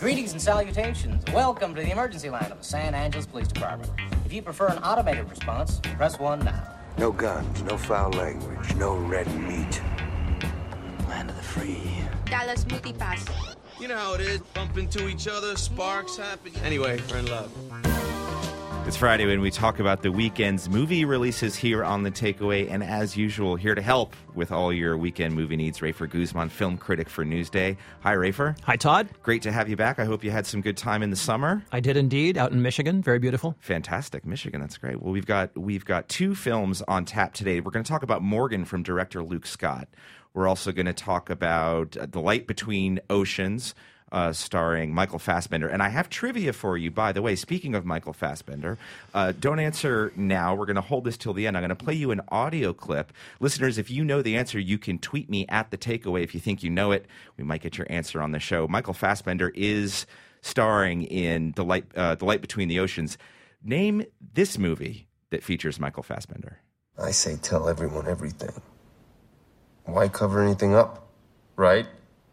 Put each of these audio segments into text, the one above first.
Greetings and salutations. Welcome to the emergency line of the San Angeles Police Department. If you prefer an automated response, press 1 now. No guns, no foul language, no red meat. Land of the free. Dallas Multipass. You know how it is, bump into each other, sparks happen. Anyway, we're in love. It's Friday when we talk about the weekend's movie releases here on The Takeaway, and as usual, here to help with all your weekend movie needs, Rafer Guzman, film critic for Newsday. Hi, Rafer. Hi, Todd. Great to have you back. I hope you had some good time in the summer. I did indeed, out in Michigan. Very beautiful. Fantastic. Michigan, that's great. Well, we've got two films on tap today. We're going to talk about Morgan from director Luke Scott. We're also going to talk about The Light Between Oceans, starring Michael Fassbender. And I have trivia for you, by the way. Speaking of Michael Fassbender, don't answer now. We're going to hold this till the end. I'm going to play you an audio clip. Listeners, if you know the answer, you can tweet me at The Takeaway. If you think you know it, we might get your answer on the show. Michael Fassbender is starring in The Light Between the Oceans. Name this movie that features Michael Fassbender. I say tell everyone everything. Why cover anything up, right?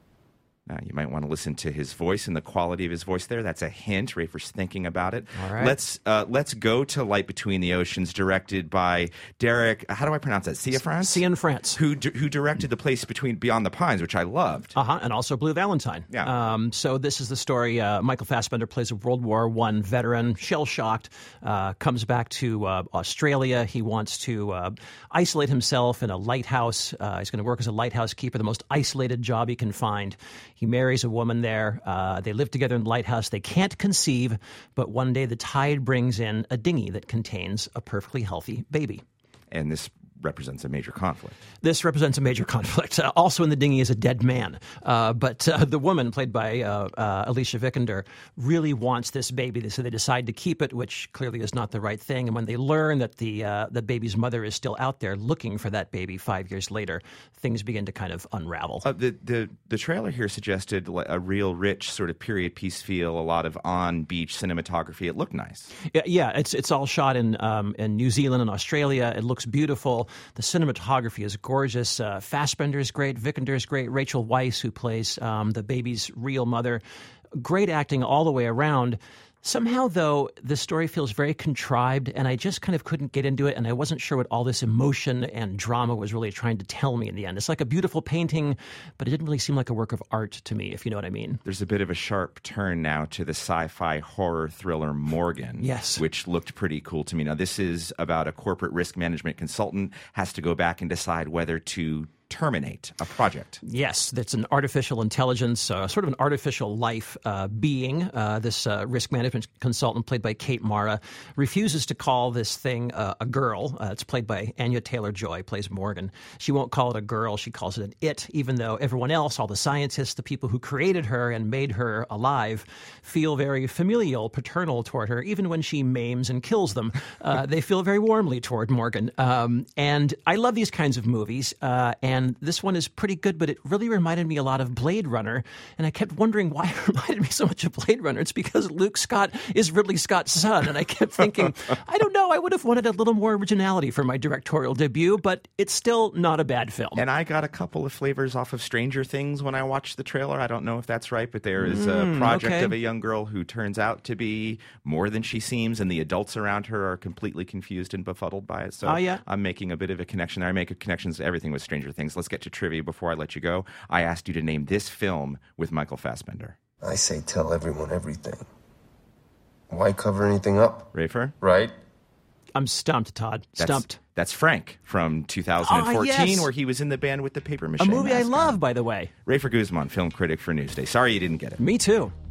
Now, you might want to listen to his voice and the quality of his voice there. That's a hint. Rafer's thinking about it. All right. Let's go to Light Between the Oceans, directed by Derek, how do I pronounce that? Cianfrance. Who directed The Place Beyond the Pines, which I loved. And also Blue Valentine. Yeah. So this is the story. Michael Fassbender plays a World War I veteran, shell-shocked, comes back to Australia. He wants to isolate himself in a lighthouse. He's going to work as a lighthouse keeper, the most isolated job he can find. He marries a woman there. They live together in the lighthouse. They can't conceive, but one day the tide brings in a dinghy that contains a perfectly healthy baby. And this represents a major conflict. This represents a major conflict. Also in the dinghy is a dead man. But the woman, played by Alicia Vikander, really wants this baby. So they decide to keep it, which clearly is not the right thing. And when they learn that the baby's mother is still out there looking for that baby 5 years later, things begin to kind of unravel. The trailer here suggested a real rich sort of period piece feel, a lot of on-beach cinematography. It looked nice. Yeah, it's all shot in New Zealand and Australia. It looks beautiful. The cinematography is gorgeous. Fassbender is great. Vikander is great. Rachel Weisz, who plays the baby's real mother. Great acting all the way around. Somehow, though, the story feels very contrived, and I just kind of couldn't get into it, and I wasn't sure what all this emotion and drama was really trying to tell me in the end. It's like a beautiful painting, but it didn't really seem like a work of art to me, if you know what I mean. There's a bit of a sharp turn now to the sci-fi horror thriller Morgan, yes, which looked pretty cool to me. Now, this is about a corporate risk management consultant has to go back and decide whether to terminate a project. Yes, that's an artificial intelligence, sort of an artificial life being. This risk management consultant, played by Kate Mara, refuses to call this thing a girl. It's played by Anya Taylor-Joy, plays Morgan. She won't call it a girl. She calls it an it, even though everyone else, all the scientists, the people who created her and made her alive, feel very familial, paternal toward her. Even when she maims and kills them, they feel very warmly toward Morgan. And I love these kinds of movies. And this one is pretty good, but it really reminded me a lot of Blade Runner. And I kept wondering why it reminded me so much of Blade Runner. It's because Luke Scott is Ridley Scott's son. And I kept thinking, I don't know, I would have wanted a little more originality for my directorial debut, but it's still not a bad film. And I got a couple of flavors off of Stranger Things when I watched the trailer. I don't know if that's right, but there is a project of a young girl who turns out to be more than she seems, and the adults around her are completely confused and befuddled by it. So I'm making a bit of a connection there. I make connections to everything with Stranger Things. Let's get to trivia before I let you go. I asked you to name this film with Michael Fassbender. I say tell everyone everything. Why cover anything up? Rafer? Right? I'm stumped, Todd. Stumped. That's Frank from 2014, yes, where he was in the band with the paper mache a movie mascot. I love, by the way. Rafer Guzman, film critic for Newsday. Sorry you didn't get it. Me too.